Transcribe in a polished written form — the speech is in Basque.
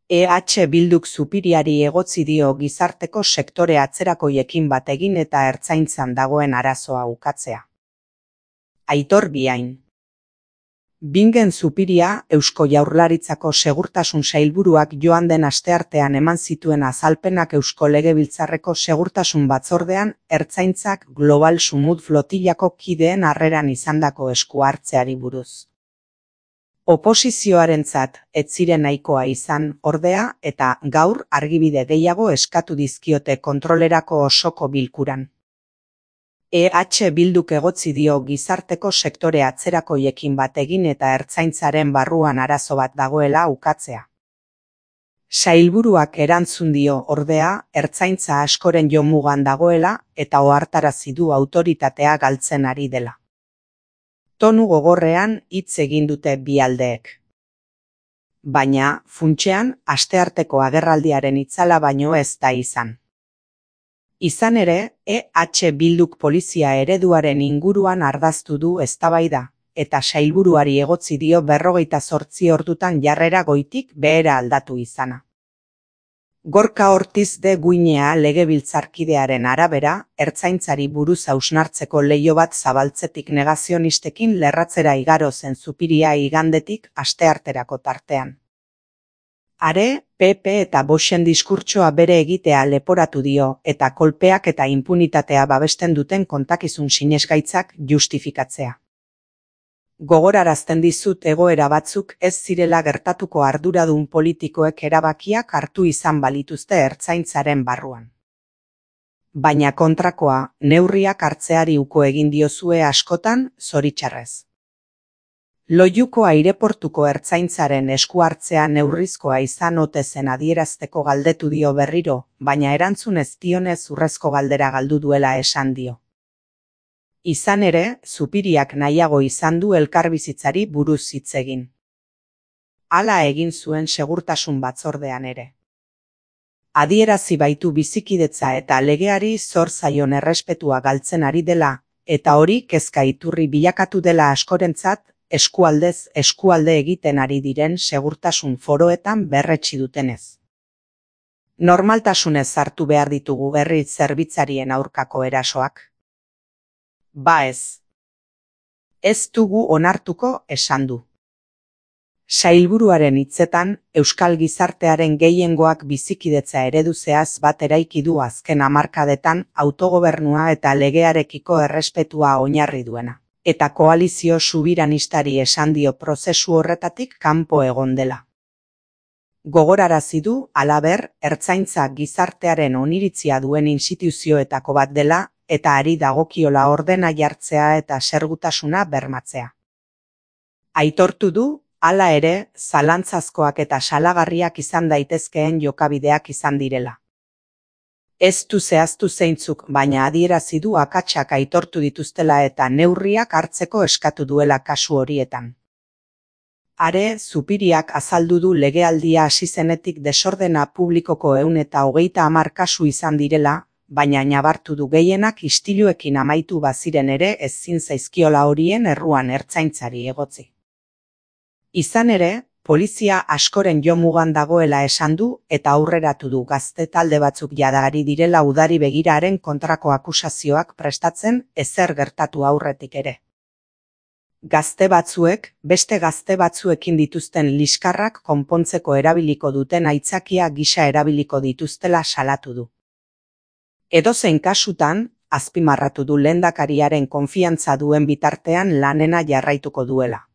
Bilduk Zupiriari egotzi dio gizarteko sektore atzerakoiekin bat egin eta ertzaintzan dagoen arazoa ukatzea. Aitor Biain. Bingen Zupiria Eusko Jaurlaritzako Segurtasun Sailburuak joan den asteartean eman zituen azalpenak Eusko Legebiltzarreko Segurtasun Batzordean ertzaintzak Global Sumut flotillako kideen harreran izandako esku hartzeari buruz. Oposizioarentzat ez ziren nahikoa izan, ordea, eta gaur argibide gehiago eskatu dizkiote kontrolerako osoko bilkuran. Bilduk egotzi dio gizarteko sektore atzerakoiekin bat egin eta ertzaintzaren barruan arazo bat dagoela ukatzea. Sailburuak erantzun dio, ordea, ertzaintza askoren jomugan dagoela eta ohartarazi du autoritatea galtzen ari dela. Tonu gogorrean hitz egin dute bi aldeek. Baina, funtsean, astearteko agerraldiaren itzala baino ez da izan. Izan ere, Bilduk polizia ereduaren inguruan ardaztu du eztabaida, eta sailburuari egotzi dio 48 ordutan jarrera goitik behera aldatu izana. Gorka Ortiz de Guinea legebiltzarkidearen arabera, ertzaintzari buruz hausnartzeko leiho bat zabaltzetik negazionistekin lerratzera igaro zen Zupiria igandetik astearterako tartean. Are, PP eta Voxen diskurtsoa bere egitea leporatu dio eta kolpeak eta inpunitatea babesten duten kontakizun sinesgaitzak justifikatzea. Gogorarazten dizut egoera batzuk ez zirela gertatuko arduradun politikoek erabakiak hartu izan balituzte ertzaintzaren barruan. Baina kontrakoa, neurriak hartzeari uko egin diozue askotan, zoritxarrez. Loiuko aireportuko ertzaintzaren esku hartzea neurrizkoa izan ote zen adierazteko galdetu dio berriro, baina erantzun ez dionez urrezko galdera galdu duela esan dio. Izan ere, Zupiriak nahiago izan du elkarbizitzari buruz hitz egin. Hala egin zuen Segurtasun Batzordean ere. Adierazi baitu bizikidetza eta legeari zor zaion errespetua galtzen ari dela, eta hori kezka iturri bilakatu dela askorentzat, eskualdez eskualde egiten ari diren segurtasun foroetan berretsi dutenez. Normaltasunez hartu behar ditugu berriz zerbitzarien aurkako erasoak. Ba ez. Ez dugu onartuko esan du. Sailburuaren hitzetan, euskal gizartearen gehiengoak bizikidetza ereduzeaz bat eraiki du azken hamarkadetan autogobernua eta legearekiko errespetua oinarri duena. Eta koalizio subiranistari esan dio prozesu horretatik kanpo egon dela. Gogorarazi du, halaber, ertzaintza gizartearen oniritzia duen instituzioetako bat dela, eta ari dagokiola ordena jartzea eta sergutasuna bermatzea. Aitortu du, hala ere, zalantzazkoak eta salagarriak izan daitezkeen jokabideak izan direla. Ez du zehaztu zeintzuk, baina adierazi du akatsak aitortu dituztela eta neurriak hartzeko eskatu duela kasu horietan. Are, Zupiriak azaldu du legealdia hasi zenetik desordena publikoko 130 kasu izan direla, baina nabartu du gehienak istiluekin amaitu baziren ere ezin zaizkiola horien erruan ertzaintzari egotzi. Izan ere, polizia askoren jomugan dagoela esan du eta aurreratu du gazte talde batzuk jada ari direla udari begiraren kontrako akusazioak prestatzen ezer gertatu aurretik ere. Gazte batzuek, beste gazte batzuekin dituzten liskarrak konpontzeko erabiliko duten aitzakia gisa erabiliko dituztela salatu du. Edozein kasutan, azpimarratu du lehendakariaren konfiantza duen bitartean lanena jarraituko duela.